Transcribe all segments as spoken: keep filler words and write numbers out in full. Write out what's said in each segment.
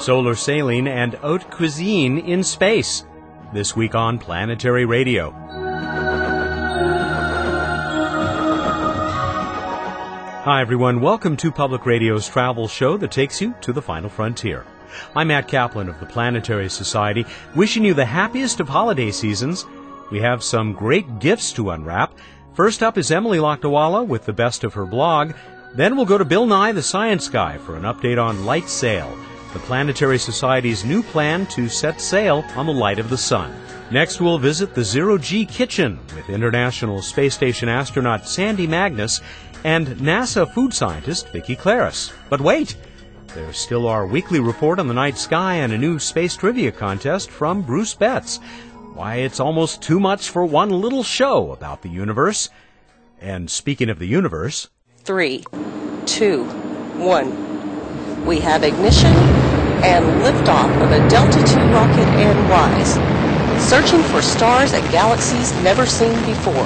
solar sailing, and haute cuisine in space. This week on Planetary Radio. Hi everyone, welcome to Public Radio's travel show that takes you to the final frontier. I'm Matt Kaplan of the Planetary Society, wishing you the happiest of holiday seasons. We have some great gifts to unwrap. First up is Emily Lakdawalla with the best of her blog. Then we'll go to Bill Nye, the Science Guy, for an update on LightSail, the Planetary Society's new plan to set sail on the light of the sun. Next, we'll visit the Zero-G Kitchen with International Space Station astronaut Sandy Magnus and NASA food scientist Vicki Claris. But wait! There's still our weekly report on the night sky and a new space trivia contest from Bruce Betts. Why, it's almost too much for one little show about the universe. And speaking of the universe... Three, two, one. We have ignition and liftoff of a Delta two rocket and WISE, searching for stars and galaxies never seen before.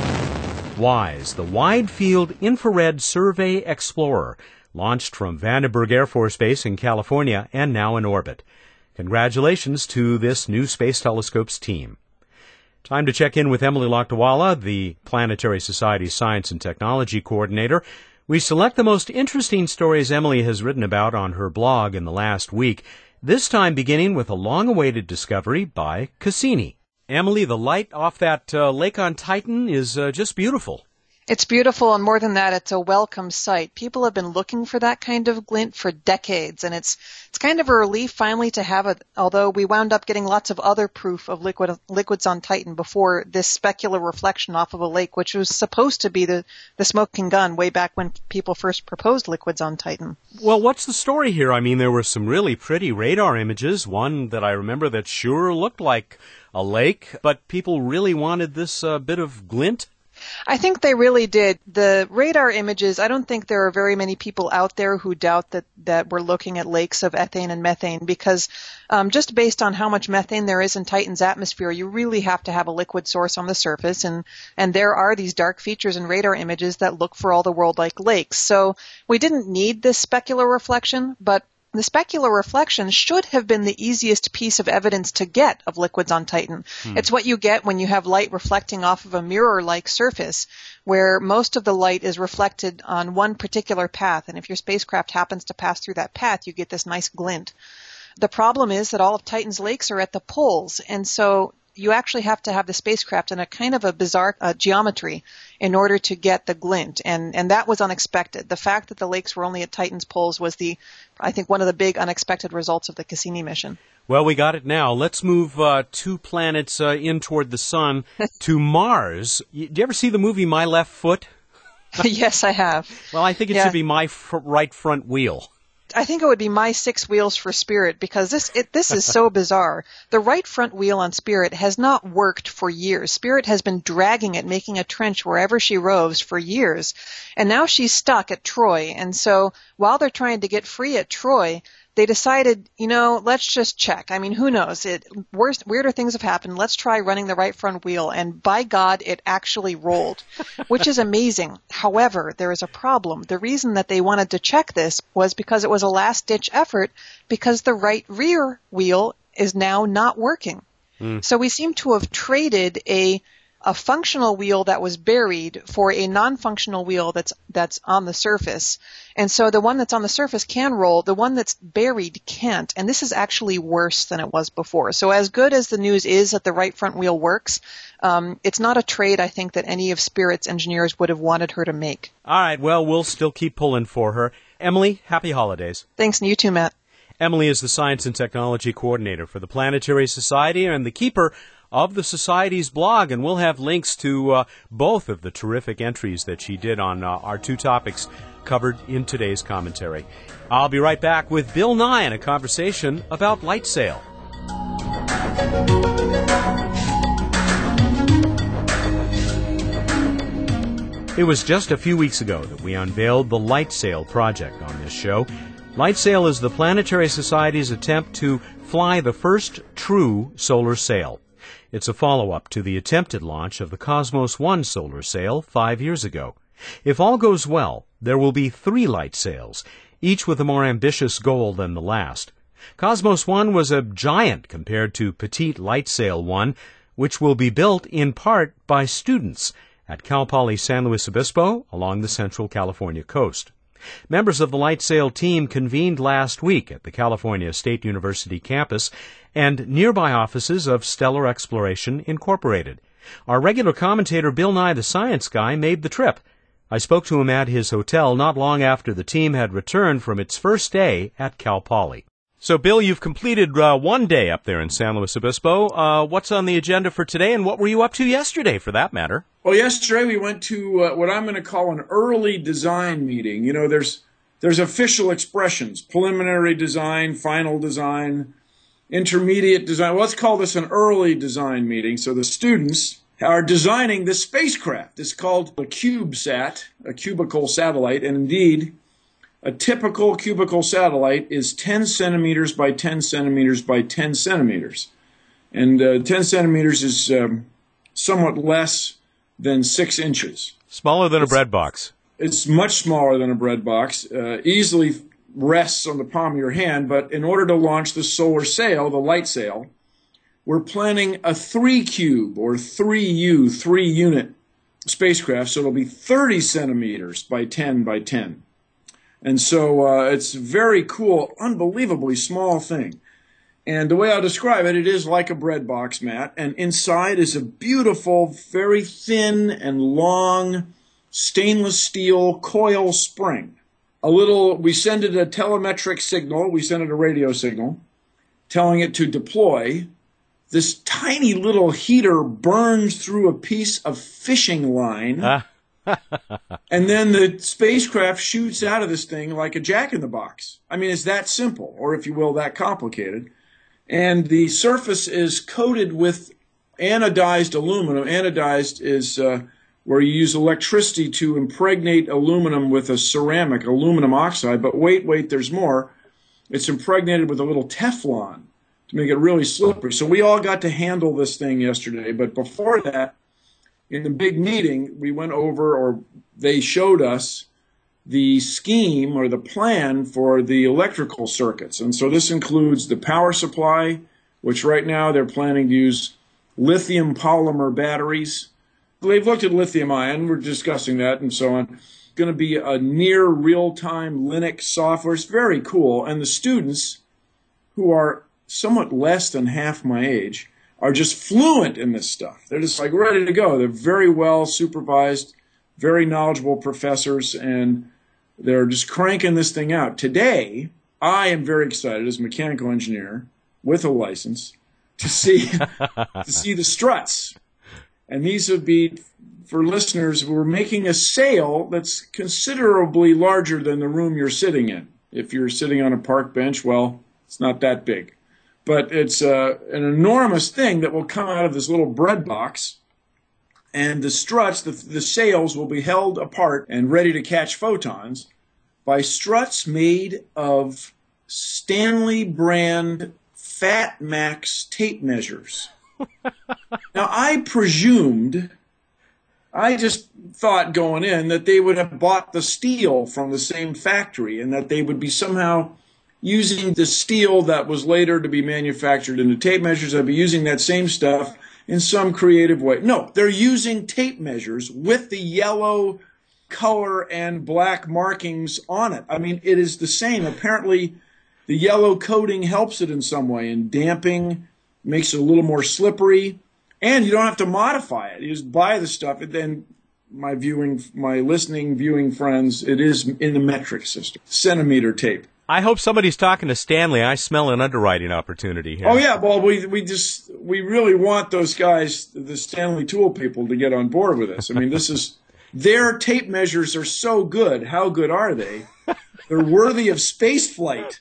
WISE, the Wide Field Infrared Survey Explorer, launched from Vandenberg Air Force Base in California and now in orbit. Congratulations to this new Space Telescope's team. Time to check in with Emily Lakdawalla, the Planetary Society's Science and Technology Coordinator. We select the most interesting stories Emily has written about on her blog in the last week, this time beginning with a long-awaited discovery by Cassini. Emily, the light off that uh, lake on Titan is uh, just beautiful. It's beautiful, and more than that, it's a welcome sight. People have been looking for that kind of glint for decades, and it's it's kind of a relief finally to have it, although we wound up getting lots of other proof of liquid liquids on Titan before this specular reflection off of a lake, which was supposed to be the, the smoking gun way back when people first proposed liquids on Titan. Well, what's the story here? I mean, there were some really pretty radar images, one that I remember that sure looked like a lake, but people really wanted this uh, bit of glint. I think they really did. The radar images, I don't think there are very many people out there who doubt that, that we're looking at lakes of ethane and methane because um, just based on how much methane there is in Titan's atmosphere, you really have to have a liquid source on the surface, and, and there are these dark features in radar images that look for all the world like lakes. So we didn't need this specular reflection, but the specular reflection should have been the easiest piece of evidence to get of liquids on Titan. Hmm. It's what you get when you have light reflecting off of a mirror-like surface, where most of the light is reflected on one particular path, and if your spacecraft happens to pass through that path, you get this nice glint. The problem is that all of Titan's lakes are at the poles, and so you actually have to have the spacecraft in a kind of a bizarre uh, geometry in order to get the glint, and, and that was unexpected. The fact that the lakes were only at Titan's poles was the, I think, one of the big unexpected results of the Cassini mission. Well, we got it now. Let's move uh, two planets uh, in toward the sun to Mars. You, do you ever see the movie My Left Foot? Yes, I have. Well, I think it yeah. should be My fr- Right Front Wheel. I think it would be My Six Wheels for Spirit because this it, this is so bizarre. The right front wheel on Spirit has not worked for years. Spirit has been dragging it, making a trench wherever she roves for years. And now she's stuck at Troy. And so while they're trying to get free at Troy, they decided, you know, let's just check. I mean, who knows? It, worse, weirder things have happened. Let's try running the right front wheel. And by God, it actually rolled, which is amazing. However, there is a problem. The reason that they wanted to check this was because it was a last-ditch effort because the right rear wheel is now not working. Mm. So we seem to have traded a a functional wheel that was buried for a non-functional wheel that's that's on the surface. And so the one that's on the surface can roll, the one that's buried can't. And this is actually worse than it was before. So as good as the news is that the right front wheel works, um, it's not a trade I think that any of Spirit's engineers would have wanted her to make. All right, well, we'll still keep pulling for her. Emily, happy holidays. Thanks, and you too, Matt. Emily is the Science and Technology Coordinator for the Planetary Society and the keeper of the Society's blog, and we'll have links to uh, both of the terrific entries that she did on uh, our two topics covered in today's commentary. I'll be right back with Bill Nye and a conversation about LightSail. It was just a few weeks ago that we unveiled the LightSail project on this show. LightSail is the Planetary Society's attempt to fly the first true solar sail. It's a follow-up to the attempted launch of the Cosmos one solar sail five years ago. If all goes well, there will be three light sails, each with a more ambitious goal than the last. Cosmos one was a giant compared to Petite Lightsail one, which will be built in part by students at Cal Poly San Luis Obispo along the central California coast. Members of the Lightsail team convened last week at the California State University campus and nearby offices of Stellar Exploration Incorporated. Our regular commentator Bill Nye the Science Guy made the trip. I spoke to him at his hotel not long after the team had returned from its first day at Cal Poly. So, Bill, you've completed uh, one day up there in San Luis Obispo. Uh, what's on the agenda for today, and what were you up to yesterday, for that matter? Well, yesterday we went to uh, what I'm going to call an early design meeting. You know, there's there's official expressions: preliminary design, final design, intermediate design. Well, let's call this an early design meeting. So the students are designing this spacecraft. It's called a CubeSat, a cubical satellite, and indeed, a typical cubical satellite is ten centimeters by ten centimeters by ten centimeters. And uh, ten centimeters is um, somewhat less than six inches. Smaller than it's, a bread box. It's much smaller than a bread box. Uh, easily rests on the palm of your hand, but in order to launch the solar sail, the light sail, we're planning a three cube or three U, three unit spacecraft, so it'll be thirty centimeters by ten by ten. And so uh, it's a very cool, unbelievably small thing. And the way I'll describe it, it is like a bread box, Matt, and inside is a beautiful, very thin and long stainless steel coil spring. A little, we send it a telemetric signal, we send it a radio signal, telling it to deploy. This tiny little heater burns through a piece of fishing line. Ah. And then the spacecraft shoots out of this thing like a jack-in-the-box. I mean, it's that simple, or if you will, that complicated. And the surface is coated with anodized aluminum. Anodized is uh, where you use electricity to impregnate aluminum with a ceramic, aluminum oxide. But wait, wait, there's more. It's impregnated with a little Teflon to make it really slippery. So we all got to handle this thing yesterday. But before that, in the big meeting, we went over, or they showed us, the scheme or the plan for the electrical circuits. And so this includes the power supply, which right now they're planning to use lithium polymer batteries. They've looked at lithium ion, we're discussing that and so on. Going to be a near real-time Linux software. It's very cool. And the students, who are somewhat less than half my age, are just fluent in this stuff. They're just like ready to go. They're very well supervised, very knowledgeable professors, and they're just cranking this thing out. Today, I am very excited as a mechanical engineer with a license to see to see the struts. And these would be, for listeners, we're making a sail that's considerably larger than the room you're sitting in. If you're sitting on a park bench, well, it's not that big. But it's uh, an enormous thing that will come out of this little bread box. And the struts, the, the sails, will be held apart and ready to catch photons by struts made of Stanley brand Fat Max tape measures. Now, I presumed, I just thought going in that they would have bought the steel from the same factory and that they would be somehow using the steel that was later to be manufactured into tape measures. They'd be using that same stuff in some creative way. No, they're using tape measures with the yellow color and black markings on it. I mean, it is the same. Apparently, the yellow coating helps it in some way, and damping makes it a little more slippery. And you don't have to modify it. You just buy the stuff, and then my viewing, my listening, viewing friends, it is in the metric system, centimeter tape. I hope somebody's talking to Stanley. I smell an underwriting opportunity here. Oh, yeah. Well, we we just, we really want those guys, the Stanley Tool people, to get on board with this. I mean, this is, their tape measures are so good. How good are they? They're worthy of space flight,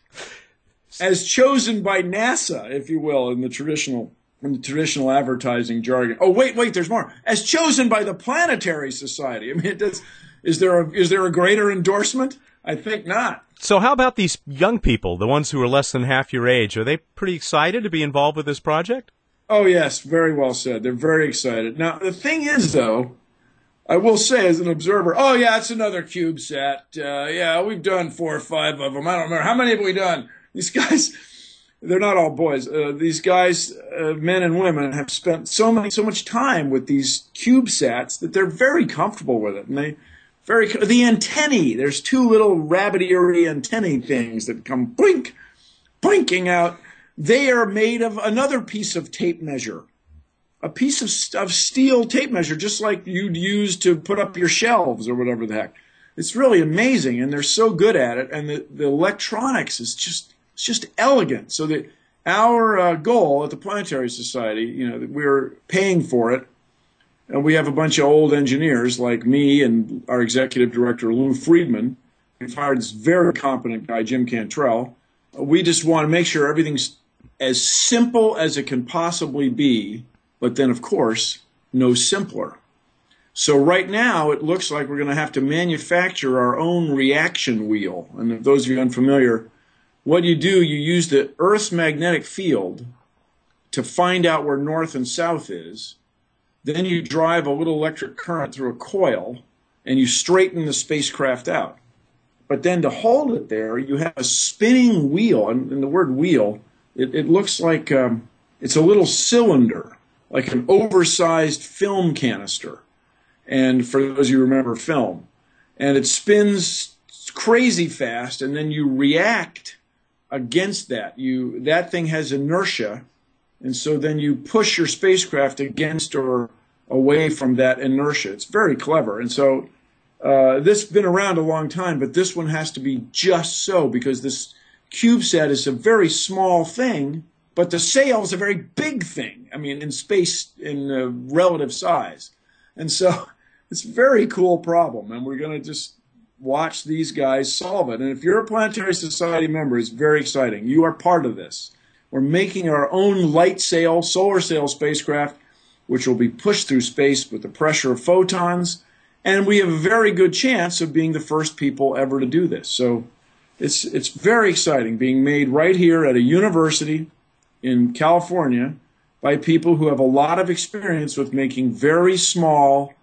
as chosen by NASA, if you will, in the traditional, in the traditional advertising jargon. Oh, wait, wait, there's more. As chosen by the Planetary Society. I mean, it does, is there a, is there a greater endorsement? I think not. So how about these young people, the ones who are less than half your age? Are they pretty excited to be involved with this project? Oh, yes, very well said. They're very excited. Now, the thing is, though, I will say as an observer, oh, yeah, it's another CubeSat. Uh, yeah, we've done four or five of them. I don't remember. How many have we done? These guys, they're not all boys. Uh, these guys, uh, men and women, have spent so many, so much time with these CubeSats that they're very comfortable with it. And they very the antennae. There's two little rabbit-eared antennae things that come blink, blinking out. They are made of another piece of tape measure, a piece of, of steel tape measure, just like you'd use to put up your shelves or whatever the heck. It's really amazing, and they're so good at it. And the, the electronics is just it's just elegant. So that our uh, goal at the Planetary Society, you know, that we're paying for it, and we have a bunch of old engineers like me and our executive director Lou Friedman. We've hired this very competent guy, Jim Cantrell. We just want to make sure everything's as simple as it can possibly be, but then, of course, no simpler. So right now, it looks like we're going to have to manufacture our own reaction wheel. And if those of you unfamiliar, what you do, you use the Earth's magnetic field to find out where north and south is. Then you drive a little electric current through a coil, and you straighten the spacecraft out. But then to hold it there, you have a spinning wheel. And, and the word wheel, it, it looks like um, it's a little cylinder, like an oversized film canister. And for those of you who remember film, and it spins crazy fast, and then you react against that. You that thing has inertia, and so then you push your spacecraft against or away from that inertia. It's very clever. And so uh, this has been around a long time, but this one has to be just so, because this CubeSat is a very small thing, but the sail is a very big thing. I mean, in space, in uh, relative size. And so it's a very cool problem, and we're going to just watch these guys solve it. And if you're a Planetary Society member, it's very exciting. You are part of this. We're making our own light sail, solar sail spacecraft, which will be pushed through space with the pressure of photons, and we have a very good chance of being the first people ever to do this. So it's it's very exciting, being made right here at a university in California by people who have a lot of experience with making very small,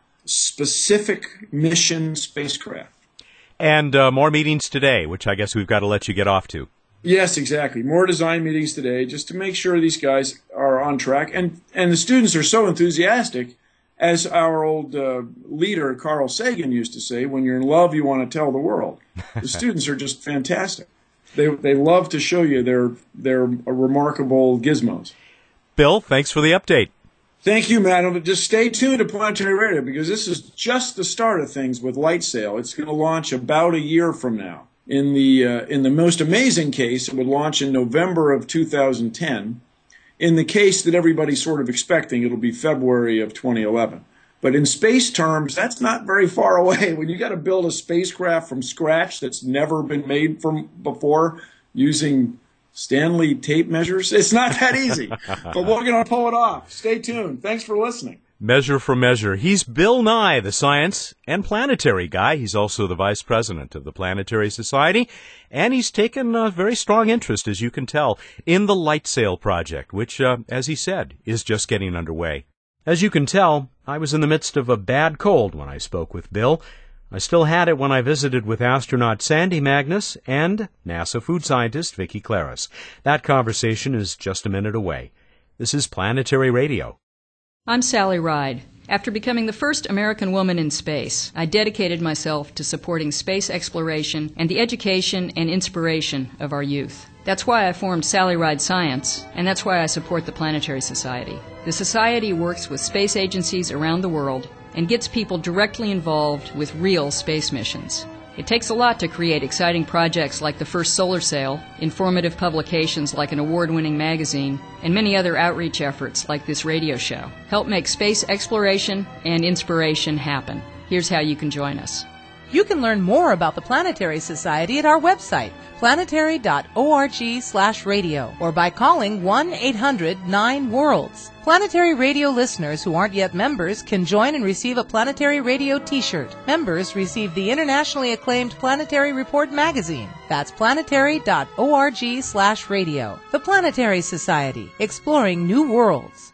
specific mission spacecraft. And uh, more meetings today, which I guess we've got to let you get off to. Yes, exactly. More design meetings today, just to make sure these guys are on track. And and the students are so enthusiastic, as our old uh, leader, Carl Sagan, used to say, when you're in love, you want to tell the world. The students are just fantastic. They they love to show you their, their remarkable gizmos. Bill, thanks for the update. Thank you, madam. Just stay tuned to Planetary Radio, because this is just the start of things with LightSail. It's going to launch about a year from now. In the uh, in the most amazing case, it would launch in November of two thousand ten. In the case that everybody's sort of expecting, it'll be February of twenty eleven. But in space terms, that's not very far away. When you got to build a spacecraft from scratch that's never been made from before using Stanley tape measures, it's not that easy. But we're going to pull it off. Stay tuned. Thanks for listening. Measure for Measure. He's Bill Nye, the science and planetary guy. He's also the vice president of the Planetary Society, and he's taken a very strong interest, as you can tell, in the LightSail project, which, uh, as he said, is just getting underway. As you can tell, I was in the midst of a bad cold when I spoke with Bill. I still had it when I visited with astronaut Sandy Magnus and NASA food scientist Vicki Claris. That conversation is just a minute away. This is Planetary Radio. I'm Sally Ride. After becoming the first American woman in space, I dedicated myself to supporting space exploration and the education and inspiration of our youth. That's why I formed Sally Ride Science, and that's why I support the Planetary Society. The Society works with space agencies around the world and gets people directly involved with real space missions. It takes a lot to create exciting projects like the first solar sail, informative publications like an award-winning magazine, and many other outreach efforts like this radio show. Help make space exploration and inspiration happen. Here's how you can join us. You can learn more about the Planetary Society at our website, planetary dot org slash radio, or by calling one eight hundred nine worlds. Planetary Radio listeners who aren't yet members can join and receive a Planetary Radio t-shirt. Members receive the internationally acclaimed Planetary Report magazine. That's planetary dot org slash radio. The Planetary Society, exploring new worlds.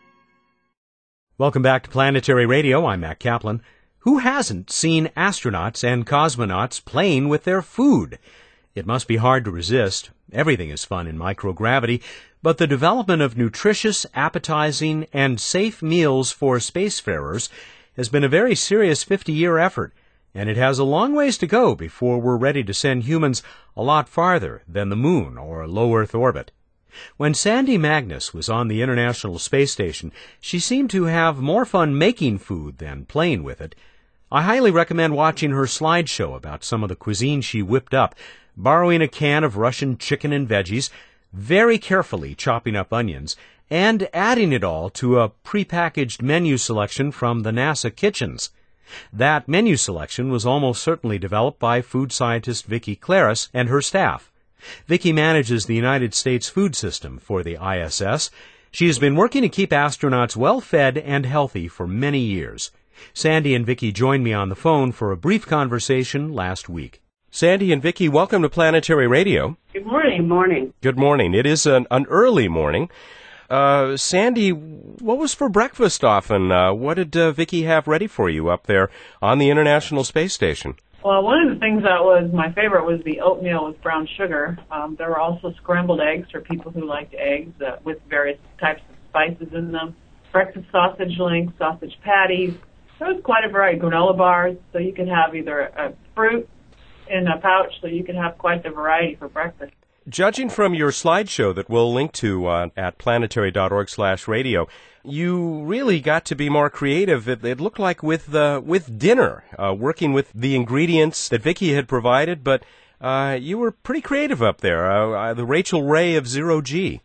Welcome back to Planetary Radio. I'm Matt Kaplan. Who hasn't seen astronauts and cosmonauts playing with their food? It must be hard to resist. Everything is fun in microgravity, but the development of nutritious, appetizing, and safe meals for spacefarers has been a very serious fifty-year effort, and it has a long ways to go before we're ready to send humans a lot farther than the moon or low Earth orbit. When Sandy Magnus was on the International Space Station, she seemed to have more fun making food than playing with it. I highly recommend watching her slideshow about some of the cuisine she whipped up, borrowing a can of Russian chicken and veggies, very carefully chopping up onions, and adding it all to a prepackaged menu selection from the NASA kitchens. That menu selection was almost certainly developed by food scientist Vicki Claris and her staff. Vicki manages the United States food system for the I S S. She has been working to keep astronauts well-fed and healthy for many years. Sandy and Vicki joined me on the phone for a brief conversation last week. Sandy and Vicki, welcome to Planetary Radio. Good morning. Good morning. Good morning. It is an, an early morning. Uh, Sandy, what was for breakfast often? Uh, what did uh, Vicki have ready for you up there on the International Space Station? Well, one of the things that was my favorite was the oatmeal with brown sugar. Um, there were also scrambled eggs for people who liked eggs uh, with various types of spices in them. Breakfast sausage links, sausage patties. There was quite a variety. Granola bars, so you could have either a fruit in a pouch, so you could have quite the variety for breakfast. Judging from your slideshow that we'll link to uh, at planetary.org slash radio, you really got to be more creative. It, it looked like with uh, with dinner, uh, working with the ingredients that Vicki had provided, but uh, you were pretty creative up there, uh, uh, the Rachel Ray of Zero G.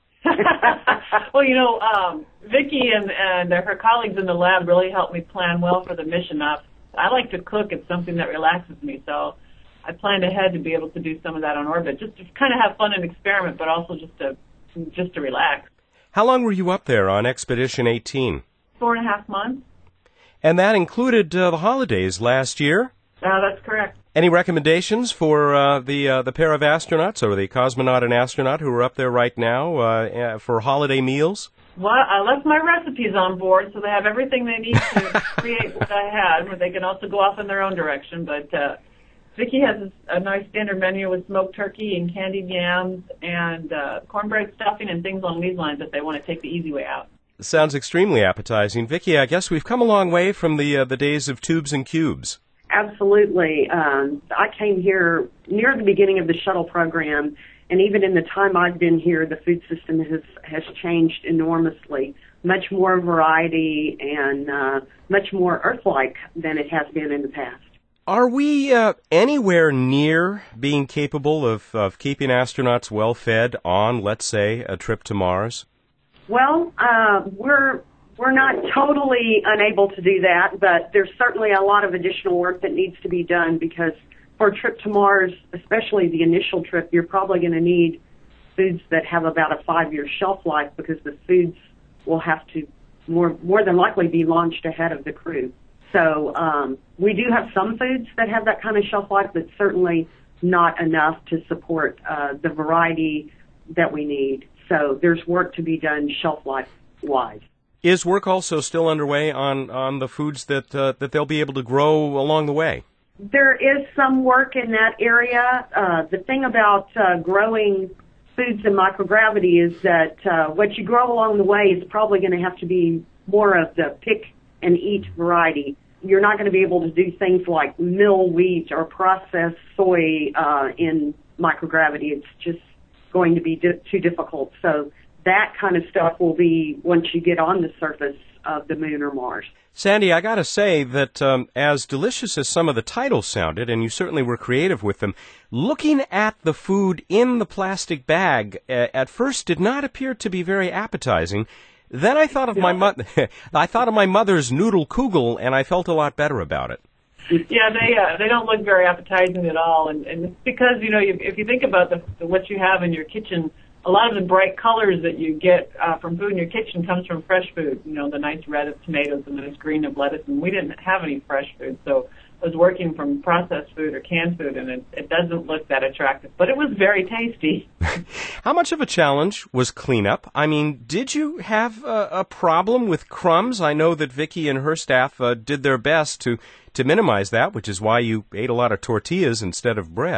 Well, you know, um, Vicki and, and her colleagues in the lab really helped me plan well for the mission. Uh, I like to cook. It's something that relaxes me, so I planned ahead to be able to do some of that on orbit, just to kind of have fun and experiment, but also just to just to relax. How long were you up there on Expedition eighteen? Four and a half months. And that included uh, the holidays last year? Uh, that's correct. Any recommendations for uh, the uh, the pair of astronauts, or the cosmonaut and astronaut who are up there right now uh, for holiday meals? Well, I left my recipes on board, so they have everything they need to create what I had, where they can also go off in their own direction, but uh, Vicki has a nice standard menu with smoked turkey and candied yams and uh, cornbread stuffing and things along these lines if they want to take the easy way out. Sounds extremely appetizing. Vicki, I guess we've come a long way from the uh, the days of tubes and cubes. Absolutely. Um, I came here near the beginning of the shuttle program, and even in the time I've been here, the food system has, has changed enormously. Much more variety and uh, much more Earth-like than it has been in the past. Are we uh, anywhere near being capable of, of keeping astronauts well-fed on, let's say, a trip to Mars? Well, uh, we're we're not totally unable to do that, but there's certainly a lot of additional work that needs to be done, because for a trip to Mars, especially the initial trip, you're probably going to need foods that have about a five-year shelf life, because the foods will have to more more than likely be launched ahead of the crew. So um, we do have some foods that have that kind of shelf life, but certainly not enough to support uh, the variety that we need. So there's work to be done shelf life-wise. Is work also still underway on, on the foods that uh, that they'll be able to grow along the way? There is some work in that area. Uh, the thing about uh, growing foods in microgravity is that uh, what you grow along the way is probably going to have to be more of the pick and eat variety. You're not going to be able to do things like mill wheat or process soy uh, in microgravity. It's just going to be di- too difficult. So that kind of stuff will be once you get on the surface of the moon or Mars. Sandy, I got to say that um, as delicious as some of the titles sounded, and you certainly were creative with them, looking at the food in the plastic bag uh, at first did not appear to be very appetizing. Then I thought of my mo- I thought of my mother's noodle kugel, and I felt a lot better about it. Yeah, they uh, they don't look very appetizing at all, and, and it's because, you know, you, if you think about the, the what you have in your kitchen, a lot of the bright colors that you get uh, from food in your kitchen comes from fresh food. You know, the nice red of tomatoes and the nice green of lettuce, and we didn't have any fresh food, so I was working from processed food or canned food, and it, it doesn't look that attractive, but it was very tasty. How much of a challenge was cleanup? I mean, did you have a, a problem with crumbs? I know that Vicki and her staff uh, did their best to, to minimize that, which is why you ate a lot of tortillas instead of bread.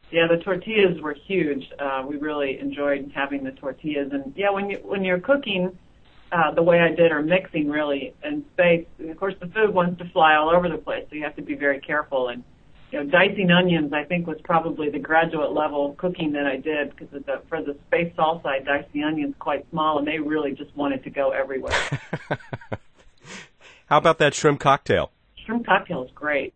Yeah, the tortillas were huge. Uh, we really enjoyed having the tortillas. And, yeah, when, you, when you're cooking uh, the way I did, or mixing, really, in space, of course, the food wants to fly all over the place, so you have to be very careful. And, you know, dicing onions, I think, was probably the graduate level cooking that I did, because the, for the space salsa, I diced the onions quite small, and they really just wanted to go everywhere. How about that shrimp cocktail? Shrimp cocktail is great.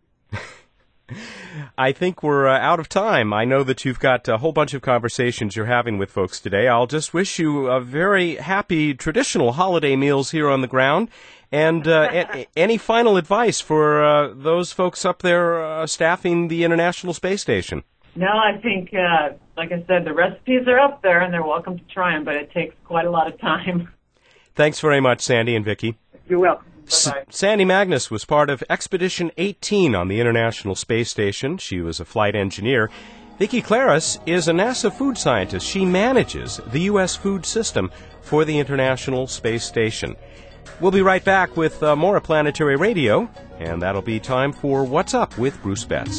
I think we're uh, out of time. I know that you've got a whole bunch of conversations you're having with folks today. I'll just wish you a very happy traditional holiday meals here on the ground. And uh, a- any final advice for uh, those folks up there uh, staffing the International Space Station? No, I think, uh, like I said, the recipes are up there, and they're welcome to try them, but it takes quite a lot of time. Thanks very much, Sandy and Vicki. You're welcome. S- Sandy Magnus was part of Expedition eighteen on the International Space Station. She was a flight engineer. Vicki Claris is a NASA food scientist. She manages the U S food system for the International Space Station. We'll be right back with uh, more Planetary Radio, and that'll be time for What's Up with Bruce Betts.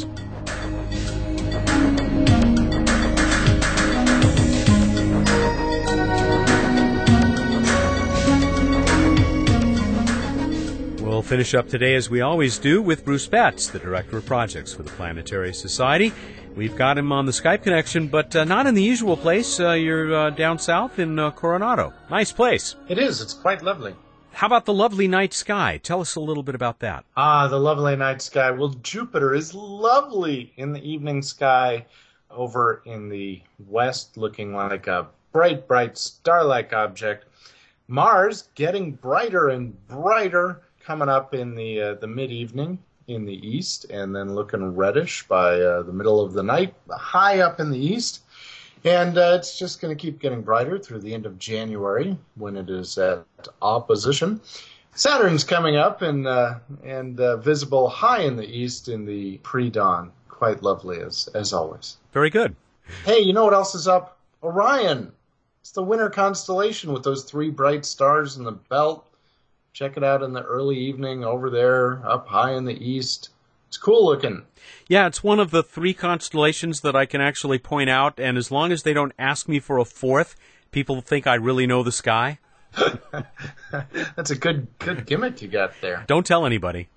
We'll finish up today, as we always do, with Bruce Betts, the Director of Projects for the Planetary Society. We've got him on the Skype connection, but uh, not in the usual place. Uh, you're uh, down south in uh, Coronado. Nice place. It is. It's quite lovely. How about the lovely night sky? Tell us a little bit about that. Ah, the lovely night sky. Well, Jupiter is lovely in the evening sky over in the west, looking like a bright, bright star-like object. Mars getting brighter and brighter, coming up in the uh, the mid-evening in the east, and then looking reddish by uh, the middle of the night, high up in the east. And uh, it's just going to keep getting brighter through the end of January, when it is at opposition. Saturn's coming up and uh, and uh, visible high in the east in the pre-dawn. Quite lovely, as as always. Very good. Hey, you know what else is up? Orion. It's the winter constellation with those three bright stars in the belt. Check it out in the early evening over there, up high in the east. It's cool looking. Yeah, it's one of the three constellations that I can actually point out, and as long as they don't ask me for a fourth, people think I really know the sky. That's a good good gimmick you got there. Don't tell anybody.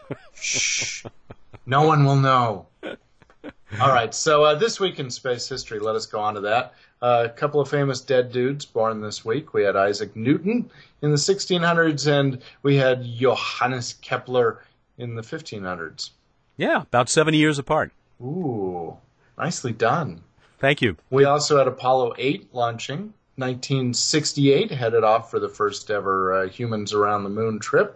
Shh. No one will know. All right, so uh, this week in space history, let us go on to that. Uh, a couple of famous dead dudes born this week. We had Isaac Newton in the sixteen hundreds, and we had Johannes Kepler in the fifteen hundreds. Yeah, about seventy years apart. Ooh, nicely done. Thank you. We also had Apollo eight launching. nineteen sixty-eight, headed off for the first ever uh, humans around the moon trip.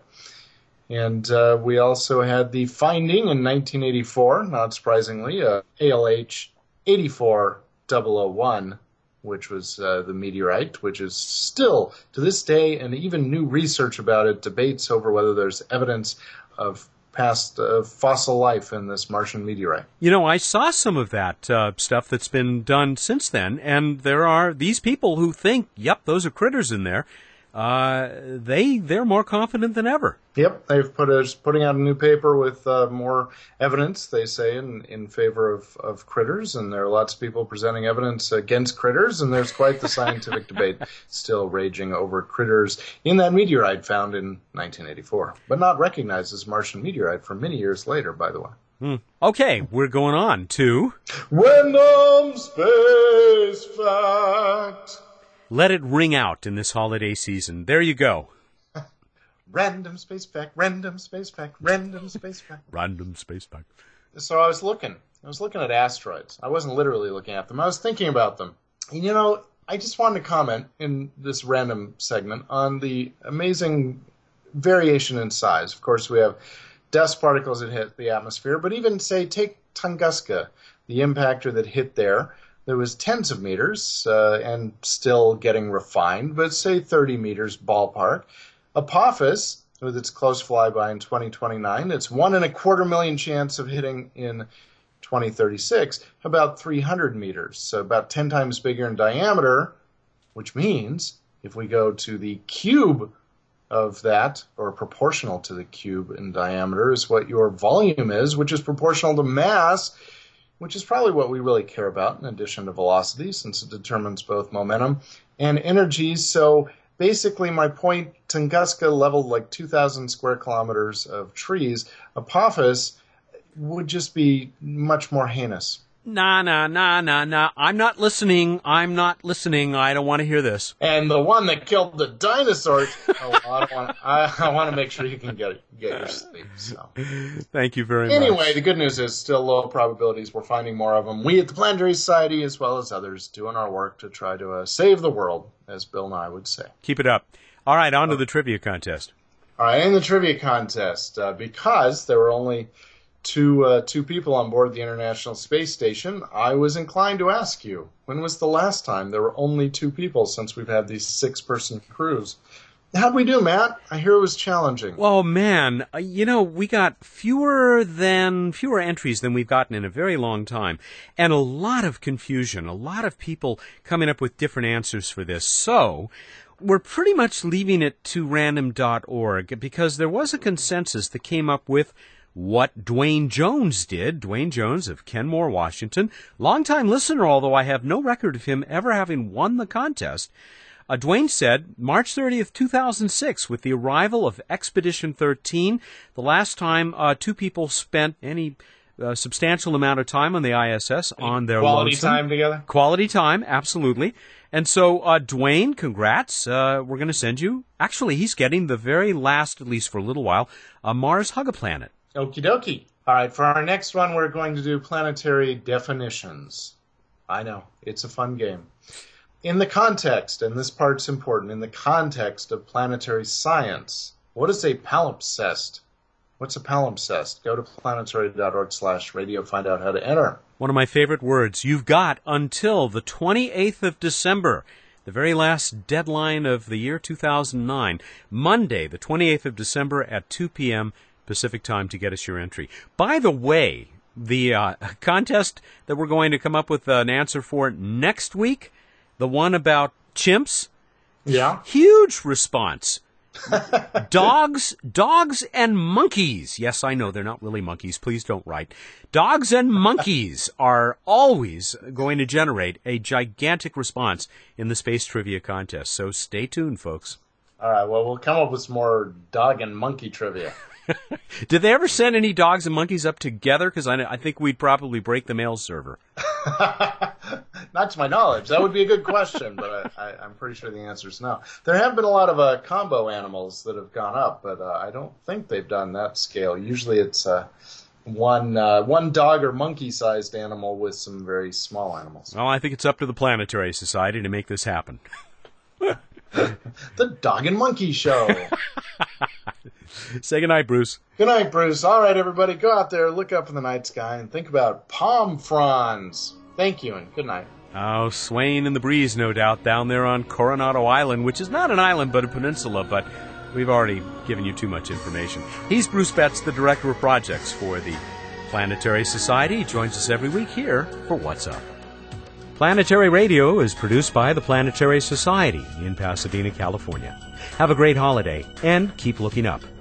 And uh, we also had the finding in nineteen eighty-four, not surprisingly, uh, A L H eighty-four double oh one, which was uh, the meteorite, which is still, to this day, and even new research about it, debates over whether there's evidence of past uh, fossil life in this Martian meteorite. You know, I saw some of that uh, stuff that's been done since then, and there are these people who think, yep, those are critters in there. Uh, they, they're more confident than ever. Yep, they've put a, putting out a new paper with uh, more evidence, they say, in, in favor of, of critters, and there are lots of people presenting evidence against critters, and there's quite the scientific debate still raging over critters in that meteorite found in nineteen eighty-four, but not recognized as Martian meteorite for many years later, by the way. Hmm. Okay, we're going on to Random Space Fact. Let it ring out in this holiday season. There you go. Random space fact, random space fact, random space fact. Random space fact. So I was looking. I was looking at asteroids. I wasn't literally looking at them. I was thinking about them. And, you know, I just wanted to comment in this random segment on the amazing variation in size. Of course, we have dust particles that hit the atmosphere, but even, say, take Tunguska, the impactor that hit there. There was tens of meters uh, and still getting refined, but say thirty meters ballpark. Apophis, with its close flyby in twenty twenty-nine, it's one and a quarter million chance of hitting in twenty thirty-six, about three hundred meters, so about ten times bigger in diameter, which means if we go to the cube of that, or proportional to the cube in diameter, is what your volume is, which is proportional to mass. which is probably what we really care about in addition to velocity, since it determines both momentum and energy. So basically, my point, Tunguska leveled like two thousand square kilometers of trees. Apophis would just be much more heinous. Nah, nah, nah, nah, nah. I'm not listening. I'm not listening. I don't want to hear this. And the one that killed the dinosaurs. oh, I, don't want, I, I want to make sure you can get get your sleep. So. Thank you very anyway, much. Anyway, the good news is still low probabilities. We're finding more of them. We at the Planetary Society, as well as others, doing our work to try to uh, save the world, as Bill Nye would say. Keep it up. All right, on to the trivia contest. All right, in the trivia contest, uh, because there were only two uh, two people on board the International Space Station, I was inclined to ask you, when was the last time there were only two people since we've had these six-person crews? How'd we do, Matt? I hear it was challenging. Oh, man. Uh, you know, we got fewer than fewer entries than we've gotten in a very long time, and a lot of confusion, a lot of people coming up with different answers for this. So we're pretty much leaving it to random dot org because there was a consensus that came up with what Dwayne Jones did. Dwayne Jones of Kenmore, Washington, longtime listener, although I have no record of him ever having won the contest. Uh, Dwayne said, March thirtieth, two thousand six, with the arrival of Expedition thirteen, the last time uh, two people spent any uh, substantial amount of time on the I S S on their quality lonesome. time together? Quality time, absolutely. And so, uh, Dwayne, congrats. Uh, we're going to send you. Actually, he's getting the very last, at least for a little while, a Mars Hug-a-Planet. Okie dokie. All right, for our next one, we're going to do planetary definitions. I know, it's a fun game. In the context, and this part's important, in the context of planetary science, what is a palimpsest? What's a palimpsest? Go to planetary.org slash radio, find out how to enter. One of my favorite words. You've got until the twenty-eighth of December, the very last deadline of the year two thousand nine, Monday, the twenty-eighth of December at two p.m. Pacific time to get us your entry. By the way, the uh, contest that we're going to come up with an answer for next week, the one about chimps, yeah, huge response. dogs, dogs and monkeys. Yes, I know they're not really monkeys. Please don't write. Dogs and monkeys are always going to generate a gigantic response in the space trivia contest. So stay tuned, folks. All right. Well, we'll come up with some more dog and monkey trivia. Did they ever send any dogs and monkeys up together? Because I, I think we'd probably break the mail server. Not to my knowledge. That would be a good question, but I, I, I'm pretty sure the answer is no. There have been a lot of uh, combo animals that have gone up, but uh, I don't think they've done that scale. Usually it's uh, one uh, one dog or monkey-sized animal with some very small animals. Well, I think it's up to the Planetary Society to make this happen. The Dog and Monkey Show. Say goodnight, Bruce. Good night, Bruce. All right, everybody, go out there, look up in the night sky, and think about palm fronds. Thank you, and good night. Oh, swaying in the breeze, no doubt, down there on Coronado Island, which is not an island but a peninsula, but we've already given you too much information. He's Bruce Betts, the Director of Projects for the Planetary Society. He joins us every week here for What's Up. Planetary Radio is produced by the Planetary Society in Pasadena, California. Have a great holiday, and keep looking up.